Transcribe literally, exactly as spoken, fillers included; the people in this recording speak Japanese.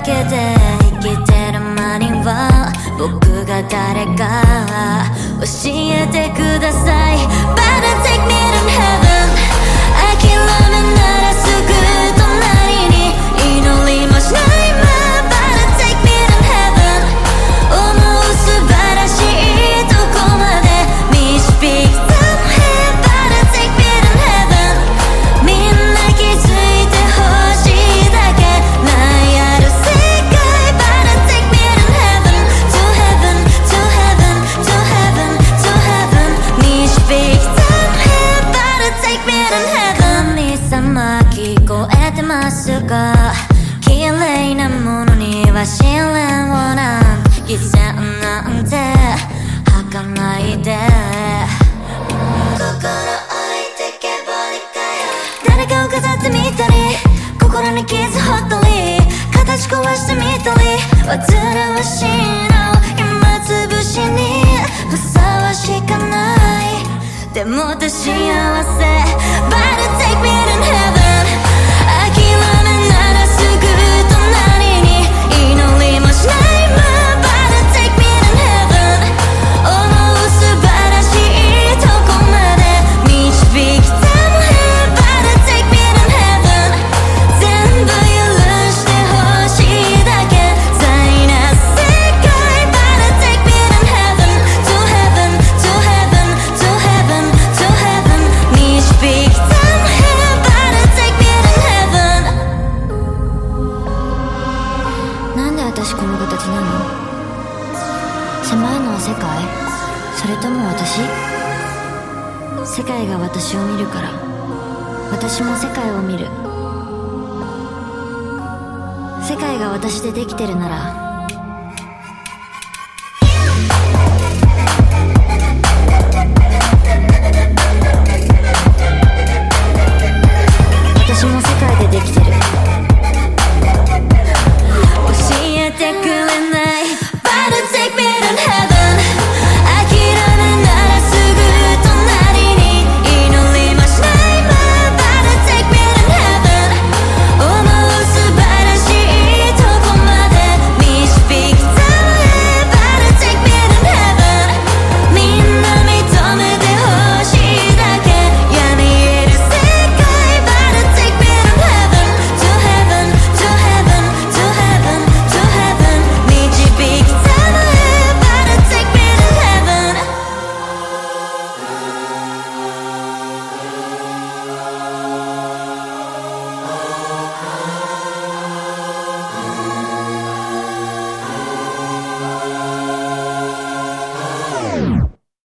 けで生きてる間には僕が誰か教えてください。 Better take me to heaven 諦めならすぐ隣に祈りもしないま Better take me to heaven 思う素晴らしいとこまで導き Better take me to heaven みんな気づいてほしいだけ悩る世界 Better take me to heaven to heaven to heaven to heaven to heaven 導き Better take me to heaven 神様聞こえてますか？綺麗なものには試練をなんて偽善なんて吐かないで心置いてけぼりかよ。誰かを飾ってみたり心に傷ほったり形壊してみたり煩わしいの今つぶしにふさわしかない。でも私幸せ Better take me to heaven 諦めならすぐ隣に祈りもしないま Better take me to heaven 思う素晴らしいとこまで導き Better take me to heaven 全部許してほしいだけ在な世界 Better take me to heaven to heaven to heaven to heaven to heaven 導き Better take me to heaven なんで私この形なの？狭いのは世界？それとも私？世界が私を見るから私も世界を見る。世界が私でできてるなら